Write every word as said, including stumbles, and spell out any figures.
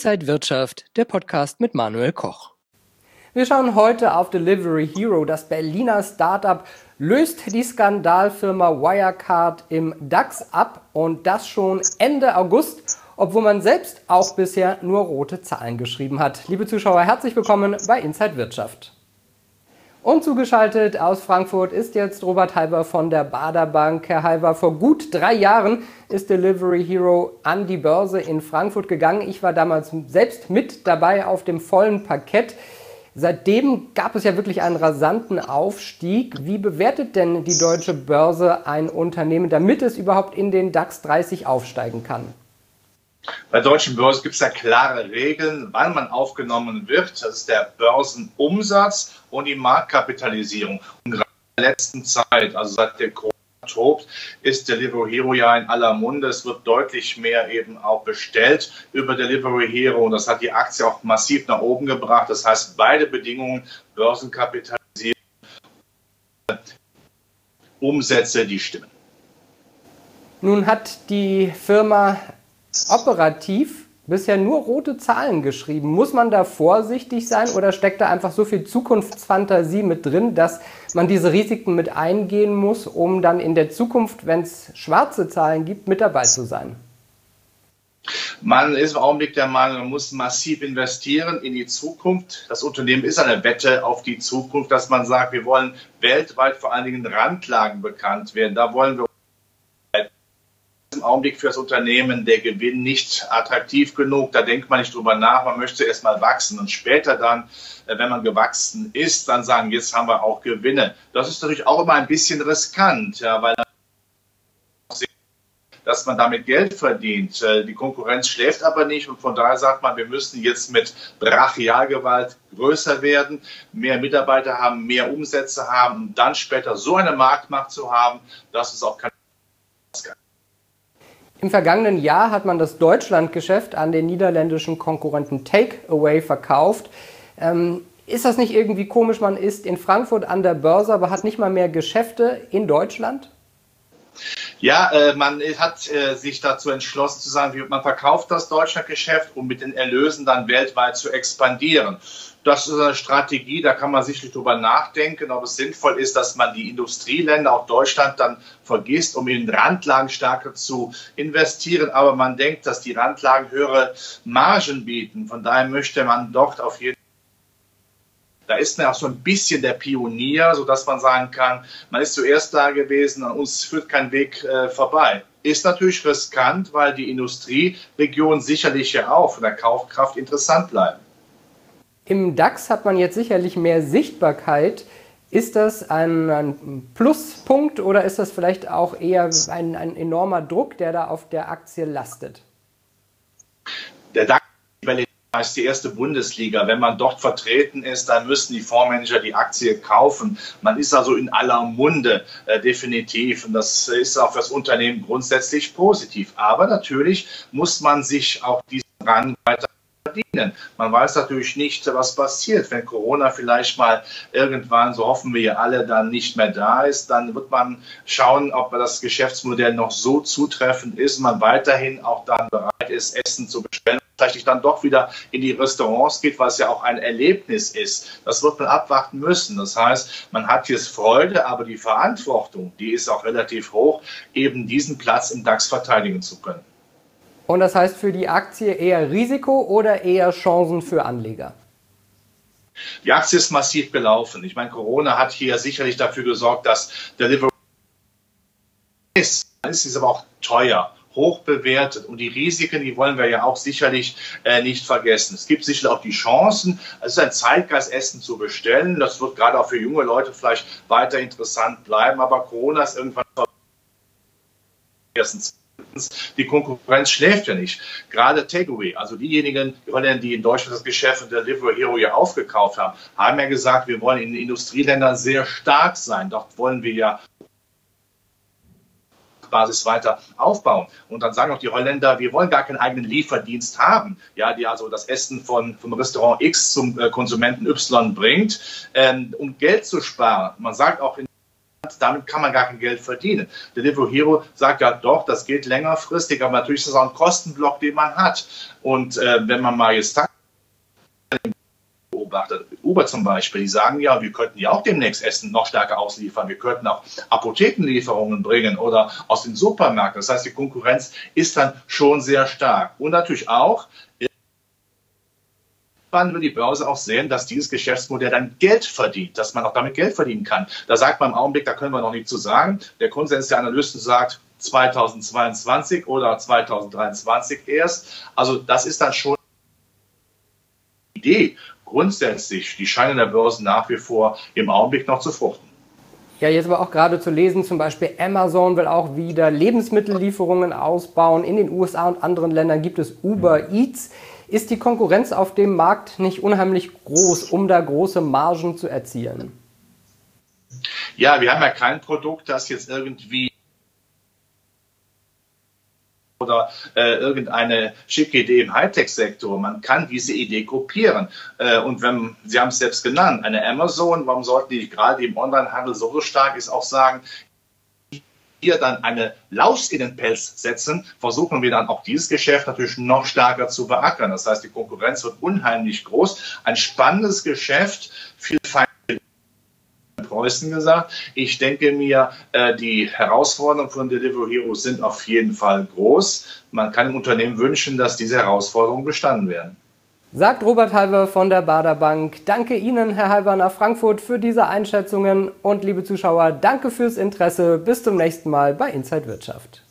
Inside Wirtschaft, der Podcast mit Manuel Koch. Wir schauen heute auf Delivery Hero. Das Berliner Startup löst die Skandalfirma Wirecard im DAX ab und das schon Ende August, obwohl man selbst auch bisher nur rote Zahlen geschrieben hat. Liebe Zuschauer, herzlich willkommen bei Inside Wirtschaft. Und zugeschaltet aus Frankfurt ist jetzt Robert Halber von der Baader Bank. Herr Halber, vor gut drei Jahren ist Delivery Hero an die Börse in Frankfurt gegangen. Ich war damals selbst mit dabei auf dem vollen Parkett. Seitdem gab es ja wirklich einen rasanten Aufstieg. Wie bewertet denn die deutsche Börse ein Unternehmen, damit es überhaupt in den DAX dreißig aufsteigen kann? Bei der deutschen Börse gibt es ja klare Regeln, wann man aufgenommen wird. Das ist der Börsenumsatz und die Marktkapitalisierung. Und gerade in der letzten Zeit, also seit der Corona tobt, ist Delivery Hero ja in aller Munde. Es wird deutlich mehr eben auch bestellt über Delivery Hero und das hat die Aktie auch massiv nach oben gebracht. Das heißt, beide Bedingungen, Börsenkapitalisierung, Umsätze, die stimmen. Nun hat die Firma operativ bisher nur rote Zahlen geschrieben. Muss man da vorsichtig sein oder steckt da einfach so viel Zukunftsfantasie mit drin, dass man diese Risiken mit eingehen muss, um dann in der Zukunft, wenn es schwarze Zahlen gibt, mit dabei zu sein? Man ist im Augenblick der Meinung, man muss massiv investieren in die Zukunft. Das Unternehmen ist eine Wette auf die Zukunft, dass man sagt, wir wollen weltweit vor allen Dingen Randlagen bekannt werden. Da wollen wir im Augenblick für das Unternehmen der Gewinn nicht attraktiv genug. Da denkt man nicht drüber nach. Man möchte erst mal wachsen und später dann, wenn man gewachsen ist, dann sagen, jetzt haben wir auch Gewinne. Das ist natürlich auch immer ein bisschen riskant, ja, weil dass man damit Geld verdient. Die Konkurrenz schläft aber nicht und von daher sagt man, wir müssen jetzt mit Brachialgewalt größer werden, mehr Mitarbeiter haben, mehr Umsätze haben und dann später so eine Marktmacht zu haben, dass es auch kein Im vergangenen Jahr hat man das Deutschlandgeschäft an den niederländischen Konkurrenten Takeaway verkauft. Ähm, ist das nicht irgendwie komisch? Man ist in Frankfurt an der Börse, aber hat nicht mal mehr Geschäfte in Deutschland? Ja, äh, man hat äh, sich dazu entschlossen zu sagen, man verkauft das Deutschlandgeschäft, um mit den Erlösen dann weltweit zu expandieren. Das ist eine Strategie, da kann man sicherlich drüber nachdenken, ob es sinnvoll ist, dass man die Industrieländer, auch Deutschland, dann vergisst, um in Randlagen stärker zu investieren. Aber man denkt, dass die Randlagen höhere Margen bieten. Von daher möchte man dort auf jeden Fall. Da ist man auch so ein bisschen der Pionier, sodass man sagen kann, man ist zuerst da gewesen, an uns führt kein Weg äh, vorbei. Ist natürlich riskant, weil die Industrieregionen sicherlich ja auch von der Kaufkraft interessant bleiben. Im DAX hat man jetzt sicherlich mehr Sichtbarkeit. Ist das ein, ein Pluspunkt oder ist das vielleicht auch eher ein, ein enormer Druck, der da auf der Aktie lastet? Der DAX ist die erste Bundesliga. Wenn man dort vertreten ist, dann müssen die Fondsmanager die Aktie kaufen. Man ist also in aller Munde, äh, definitiv. Und das ist auch für das Unternehmen grundsätzlich positiv. Aber natürlich muss man sich auch diesen Rang weiter verdienen. Man weiß natürlich nicht, was passiert. Wenn Corona vielleicht mal irgendwann, so hoffen wir ja alle, dann nicht mehr da ist, dann wird man schauen, ob das Geschäftsmodell noch so zutreffend ist und man weiterhin auch dann bereit ist, Essen zu bestellen. Vielleicht dann doch wieder in die Restaurants geht, was ja auch ein Erlebnis ist. Das wird man abwarten müssen. Das heißt, man hat jetzt Freude, aber die Verantwortung, die ist auch relativ hoch, eben diesen Platz im DAX verteidigen zu können. Und das heißt für die Aktie eher Risiko oder eher Chancen für Anleger? Die Aktie ist massiv gelaufen. Ich meine, Corona hat hier sicherlich dafür gesorgt, dass Delivery ist. Es ist aber auch teuer, hoch bewertet und die Risiken, die wollen wir ja auch sicherlich äh, nicht vergessen. Es gibt sicherlich auch die Chancen, es ist ein Zeitgeist, Essen zu bestellen. Das wird gerade auch für junge Leute vielleicht weiter interessant bleiben, aber Corona ist irgendwann erstens. Die Konkurrenz schläft ja nicht. Gerade Takeaway, also diejenigen, die in Deutschland das Geschäft von Delivery Hero ja aufgekauft haben, haben ja gesagt, wir wollen in den Industrieländern sehr stark sein. Dort wollen wir ja Basis weiter aufbauen. Und dann sagen auch die Holländer, wir wollen gar keinen eigenen Lieferdienst haben, ja, die also das Essen von, vom Restaurant X zum äh, Konsumenten Y bringt, ähm, um Geld zu sparen. Man sagt auch in damit kann man gar kein Geld verdienen. Delivery Hero sagt ja doch, das geht längerfristig, aber natürlich ist das auch ein Kostenblock, den man hat. Und äh, wenn man mal jetzt beobachtet, Uber zum Beispiel, die sagen ja, wir könnten ja auch demnächst Essen noch stärker ausliefern, wir könnten auch Apothekenlieferungen bringen oder aus den Supermärkten. Das heißt, die Konkurrenz ist dann schon sehr stark. Und natürlich auch, wann wird die Börse auch sehen, dass dieses Geschäftsmodell dann Geld verdient, dass man auch damit Geld verdienen kann. Da sagt man im Augenblick, da können wir noch nichts zu sagen. Der Konsens der Analysten sagt zweitausendzweiundzwanzig oder zweitausenddreiundzwanzig erst. Also das ist dann schon die Idee. Grundsätzlich, die scheinen der Börse nach wie vor im Augenblick noch zu fruchten. Ja, jetzt aber auch gerade zu lesen, zum Beispiel Amazon will auch wieder Lebensmittellieferungen ausbauen. In den U S A und anderen Ländern gibt es Uber Eats. Ist die Konkurrenz auf dem Markt nicht unheimlich groß, um da große Margen zu erzielen? Ja, wir haben ja kein Produkt, das jetzt irgendwie oder äh, irgendeine schicke Idee im Hightech-Sektor. Man kann diese Idee kopieren. Äh, und wenn, Sie haben es selbst genannt, eine Amazon, warum sollten die gerade im Onlinehandel so stark ist, auch sagen, hier dann eine Laus in den Pelz setzen, versuchen wir dann auch dieses Geschäft natürlich noch stärker zu beackern. Das heißt, die Konkurrenz wird unheimlich groß. Ein spannendes Geschäft, viel Feind Preußen gesagt. Ich denke mir, die Herausforderungen von Delivery Hero sind auf jeden Fall groß. Man kann dem Unternehmen wünschen, dass diese Herausforderungen bestanden werden. Sagt Robert Halver von der Baader Bank. Danke Ihnen, Herr Halver, nach Frankfurt für diese Einschätzungen. Und liebe Zuschauer, danke fürs Interesse. Bis zum nächsten Mal bei Inside Wirtschaft.